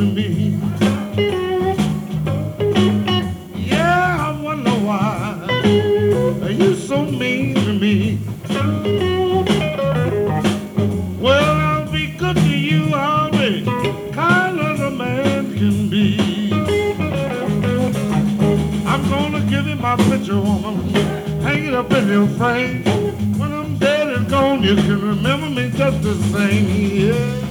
to me. Yeah, I wonder why you so mean to me. Well, I'll be good to you, I'll be kind as a man can be. I'm gonna give you my picture, woman, hang it up in your frame. When I'm dead and gone, you can remember me just the same. Yeah.